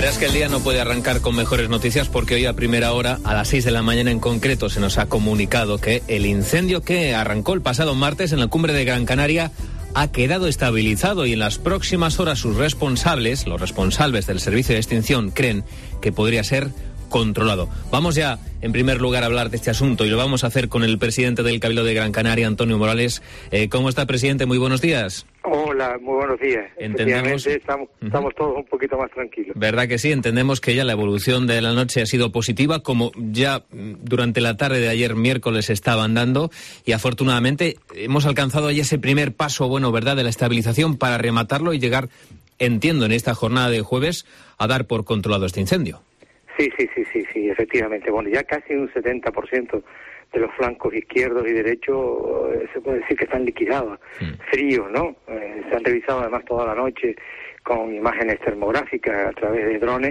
verdad es que el día no puede arrancar con mejores noticias porque hoy a primera hora, a las 6 de la mañana en concreto, se nos ha comunicado que el incendio que arrancó el pasado martes en la cumbre de Gran Canaria ha quedado estabilizado y en las próximas horas los responsables del servicio de extinción, creen que podría ser controlado. Vamos ya, en primer lugar, a hablar de este asunto y lo vamos a hacer con el presidente del Cabildo de Gran Canaria, Antonio Morales. ¿Cómo está, presidente? Muy buenos días. Hola, muy buenos días. Entendemos, estamos todos un poquito más tranquilos. ¿Verdad que sí? Entendemos que ya la evolución de la noche ha sido positiva, como ya durante la tarde de ayer miércoles estaban dando, y afortunadamente hemos alcanzado ya ese primer paso, bueno, ¿verdad?, de la estabilización para rematarlo y llegar, entiendo, en esta jornada de jueves a dar por controlado este incendio. Sí, efectivamente. Bueno, ya casi un 70% de los flancos izquierdos y derechos se puede decir que están liquidados, fríos, ¿no? Se han revisado además toda la noche con imágenes termográficas a través de drones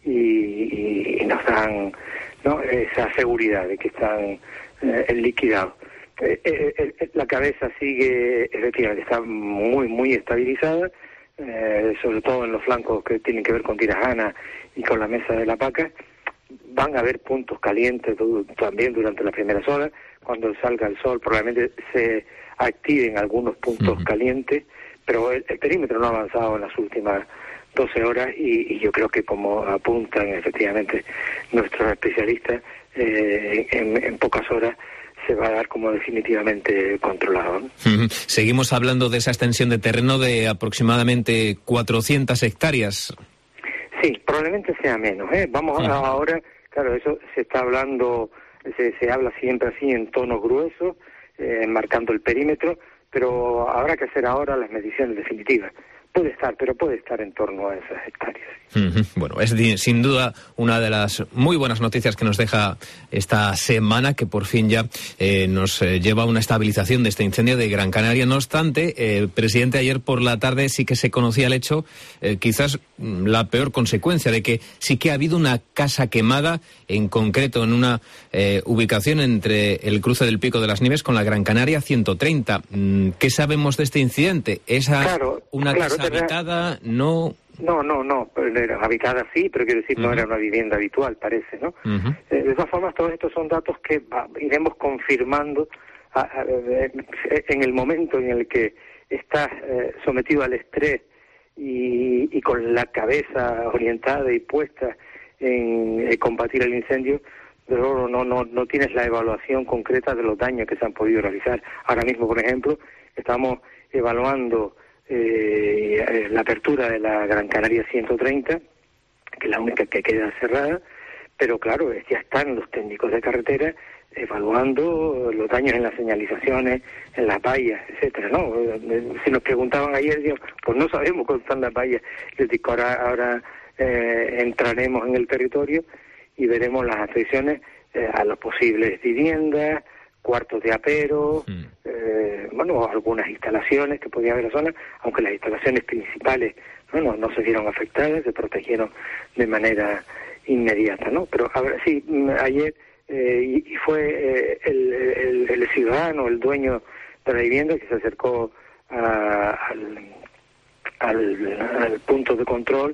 y nos dan, ¿no?, esa seguridad de que están liquidados. La cabeza sigue, efectivamente, está muy estabilizada, sobre todo en los flancos que tienen que ver con Tirajana y con la Mesa de la Paca. Van a haber puntos calientes también durante las primeras horas. Cuando salga el sol probablemente se activen algunos puntos calientes, pero el perímetro no ha avanzado en las últimas 12 horas y yo creo que, como apuntan efectivamente nuestros especialistas, en pocas horas se va a dar como definitivamente controlado, ¿no? Seguimos hablando de esa extensión de terreno de aproximadamente 400 hectáreas. Sí, probablemente sea menos, ¿eh? Vamos ahora, claro, eso se está hablando, se habla siempre así en tonos gruesos, marcando el perímetro, pero habrá que hacer ahora las mediciones definitivas. Puede estar en torno a esas hectáreas. Bueno, es sin duda una de las muy buenas noticias que nos deja esta semana, que por fin ya nos lleva a una estabilización de este incendio de Gran Canaria. No obstante, presidente, ayer por la tarde sí que se conocía el hecho, quizás la peor consecuencia de que sí que ha habido una casa quemada, en concreto en una ubicación entre el cruce del Pico de las Nieves con la Gran Canaria 130. ¿Qué sabemos de este incidente? ¿Una casa habitada? No, pero habitada sí, pero quiero decir, no era una vivienda habitual, parece, ¿no? De todas formas, todos estos son datos que iremos confirmando en el momento en el que estás sometido al estrés y con la cabeza orientada y puesta en combatir el incendio. Pero no tienes la evaluación concreta de los daños que se han podido realizar. Ahora mismo, por ejemplo, estamos evaluando la apertura de la Gran Canaria 130, que es la única que queda cerrada, pero claro, ya están los técnicos de carretera evaluando los daños en las señalizaciones, en las vallas, etcétera, ¿no? Si nos preguntaban ayer, digo, pues no sabemos cómo están las vallas. Les digo, ahora entraremos en el territorio y veremos las afecciones a las posibles viviendas, cuartos de apero, algunas instalaciones que podía haber en la zona, aunque las instalaciones principales no se vieron afectadas, se protegieron de manera inmediata, ¿no? Pero ahora sí, ayer y fue el ciudadano, el dueño de la vivienda, que se acercó al punto de control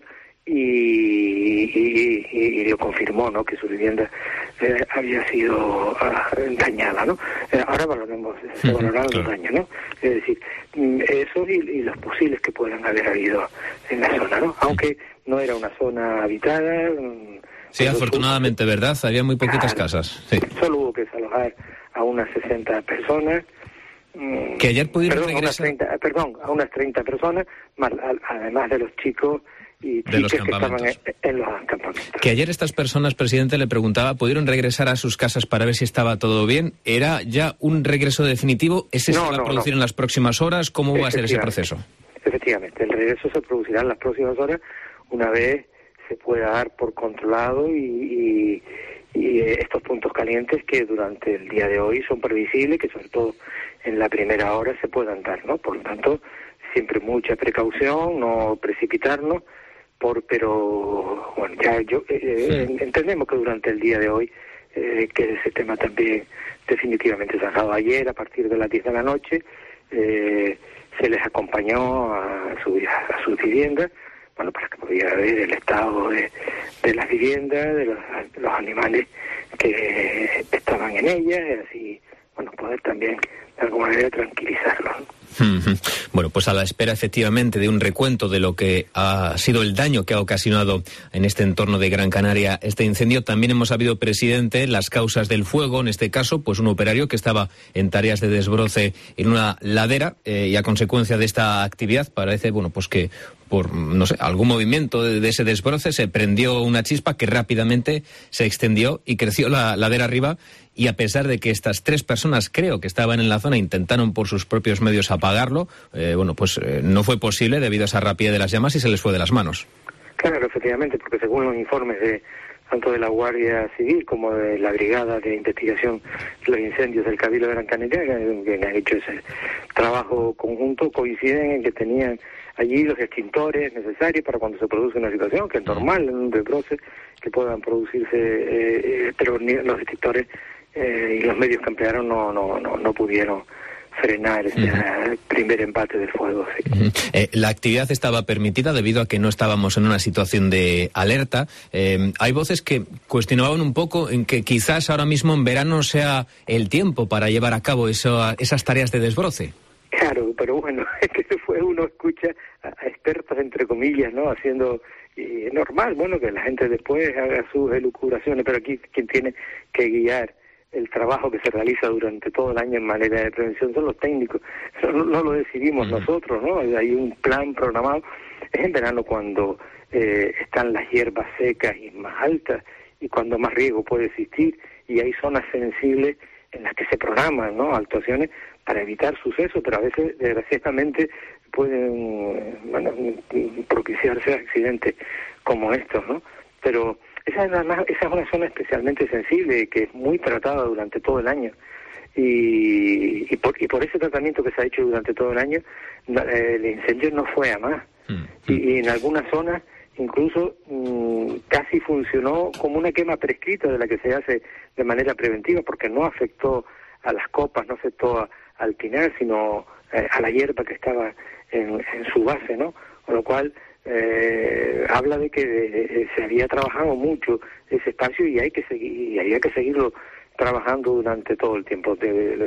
y lo confirmó, ¿no?, que su vivienda había sido dañada, ¿no? Ahora se valorarán los daños, ¿no? Es decir, eso y los posibles que puedan haber habido en la zona, ¿no? Aunque no era una zona habitada. Sí, afortunadamente, ¿verdad? Había muy poquitas casas. Sí. Solo hubo que desalojar a unas 60 personas. Que ayer pudieron regresar. A unas 30 personas, más, además de los chicos y de los que estaban en los campamentos. Que ayer estas personas, presidente, le preguntaba, ¿pudieron regresar a sus casas para ver si estaba todo bien? ¿Era ya un regreso definitivo? ¿Ese se va a producir en las próximas horas? ¿Cómo va a ser ese proceso? Efectivamente, el regreso se producirá en las próximas horas, una vez se pueda dar por controlado y estos puntos calientes que durante el día de hoy son previsibles, que sobre todo en la primera hora se puedan dar, ¿no? Por lo tanto, siempre mucha precaución, no precipitarnos, pero bueno, ya entendemos que durante el día de hoy que ese tema también definitivamente zanjado. Ayer, a partir de las 10 de la noche, se les acompañó a sus viviendas, bueno, para que pudiera ver el estado de las viviendas, de los animales que estaban en ellas, y así, bueno, poder también de alguna manera tranquilizarlos. Bueno, pues a la espera efectivamente de un recuento de lo que ha sido el daño que ha ocasionado en este entorno de Gran Canaria este incendio, también hemos sabido, presidente, las causas del fuego, en este caso, pues un operario que estaba en tareas de desbroce en una ladera y a consecuencia de esta actividad parece, bueno, pues que por, no sé, algún movimiento de ese desbroce se prendió una chispa que rápidamente se extendió y creció la ladera arriba. Y a pesar de que estas 3 personas, creo que estaban en la zona, intentaron por sus propios medios apagarlo, no fue posible debido a esa rapidez de las llamas y se les fue de las manos. Claro, efectivamente, porque según los informes tanto de la Guardia Civil como de la Brigada de Investigación de los Incendios del Cabildo de Gran Canaria, que han hecho ese trabajo conjunto, coinciden en que tenían allí los extintores necesarios para cuando se produce una situación, que es normal en un desbroce, que puedan producirse, pero los extintores y los medios que emplearon no pudieron frenar ese primer embate del fuego. Sí. La actividad estaba permitida debido a que no estábamos en una situación de alerta. Hay voces que cuestionaban un poco en que quizás ahora mismo en verano sea el tiempo para llevar a cabo esas tareas de desbroce. Claro, pero bueno, es que después uno escucha a expertos, entre comillas, ¿no? Haciendo... Y es normal, bueno, que la gente después haga sus elucubraciones, pero aquí quien tiene que guiar el trabajo que se realiza durante todo el año en manera de prevención son los técnicos. Eso no lo decidimos nosotros, ¿no? Hay un plan programado. Es en verano cuando están las hierbas secas y más altas y cuando más riesgo puede existir, y hay zonas sensibles en las que se programan, ¿no?, actuaciones para evitar sucesos, pero a veces desgraciadamente pueden propiciarse accidentes como estos, ¿no? Pero esa es una zona especialmente sensible que es muy tratada durante todo el año, y por ese tratamiento que se ha hecho durante todo el año, el incendio no fue a más. Y en algunas zonas incluso casi funcionó como una quema prescrita de la que se hace de manera preventiva, porque no afectó a las copas, no afectó al pinar, sino a la hierba que estaba en su base, ¿no? Con lo cual habla de que se había trabajado mucho ese espacio y hay que seguir, y había que seguirlo trabajando durante todo el tiempo,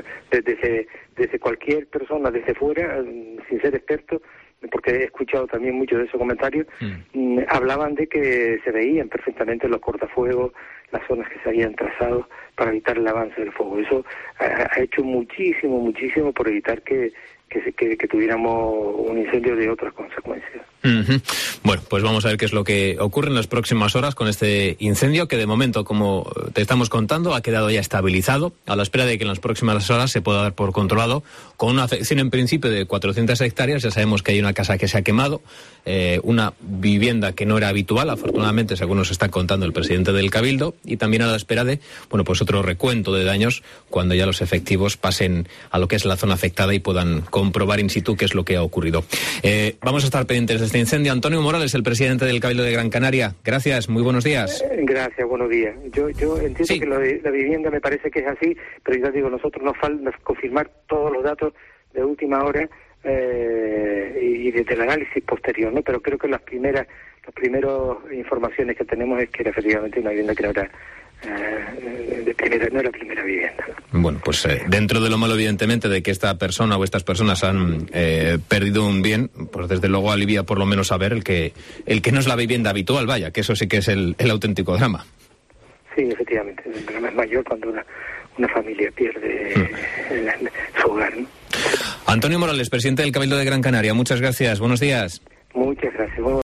desde cualquier persona desde fuera, sin ser experto, porque he escuchado también muchos de esos comentarios, hablaban de que se veían perfectamente los cortafuegos, las zonas que se habían trazado para evitar el avance del fuego. Eso ha hecho muchísimo por evitar que tuviéramos un incendio de otras consecuencias. Bueno, pues vamos a ver qué es lo que ocurre en las próximas horas con este incendio, que de momento, como te estamos contando, ha quedado ya estabilizado, a la espera de que en las próximas horas se pueda dar por controlado, con una afección en principio de 400 hectáreas. Ya sabemos que hay una casa que se ha quemado, una vivienda que no era habitual, afortunadamente, según nos está contando el presidente del Cabildo, y también a la espera de, pues otro recuento de daños cuando ya los efectivos pasen a lo que es la zona afectada y puedan comprobar in situ qué es lo que ha ocurrido. Vamos a estar pendientes de este incendio. Antonio Morales, el presidente del Cabildo de Gran Canaria. Gracias, muy buenos días. Gracias, buenos días. Yo entiendo que lo de la vivienda me parece que es así, pero ya digo, nosotros nos falta confirmar todos los datos de última hora y desde el análisis posterior, ¿no? Pero creo que las primeras informaciones que tenemos es que era efectivamente una vivienda que no era no era primera vivienda. Bueno, pues dentro de lo malo, evidentemente, de que esta persona o estas personas han perdido un bien, pues desde luego alivia por lo menos saber el que no es la vivienda habitual, vaya, que eso sí que es el auténtico drama. Sí, efectivamente, el drama es mayor cuando una familia pierde su hogar, ¿no? Antonio Morales, presidente del Cabildo de Gran Canaria, muchas gracias, buenos días. Muchas gracias.